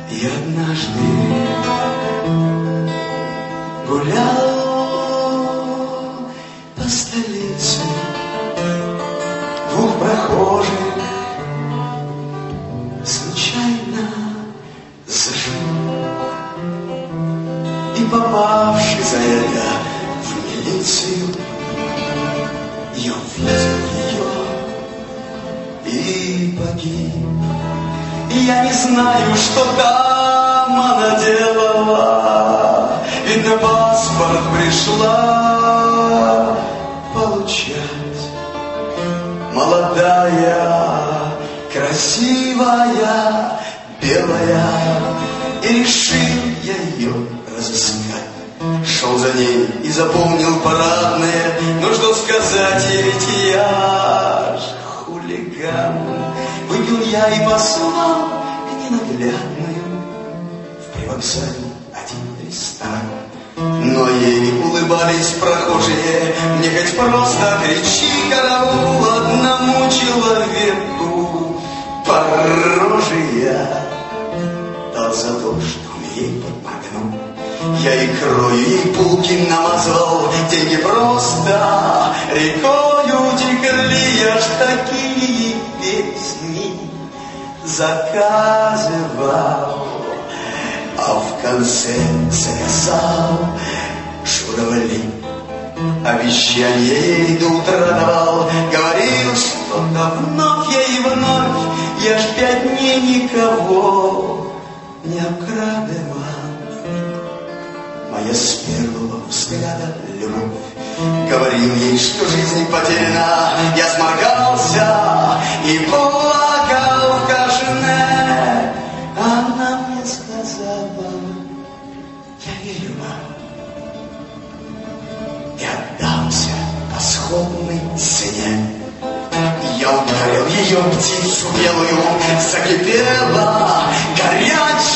И однажды гулял по столице, двух прохожих случайно зажил. И попавший за это в милицию, я увидел ее и погиб. И я не знаю, что там она делала, ведь на паспорт пришла получать. Молодая, красивая, белая, и решил я ее разыскать. Шел за ней и запомнил парадное, но что сказать, ведь я ж хулиган. Выпил я и послал к ненаглядную в привокзале один ресторан. Но ей улыбались прохожие, мне хоть просто кричи, караул, одному человеку по роже я дал за то, что он ей подмигнул. Я икрою ей булки намазал, деньги просто рекою текли, я ж такие песни заказывал, а в конце заказал журавли. Обещание ей до утра давал, говорил что-то вновь я и вновь, я ж 5 дней никого не обкрадывал. Моя с первого взгляда любовь, говорил ей, что жизнь потеряна. Я сморгался и плакал в кашне. Она мне сказала: я верю вам, и отдался по сходной цене. Я ударил ее птицу белую, закипела горячая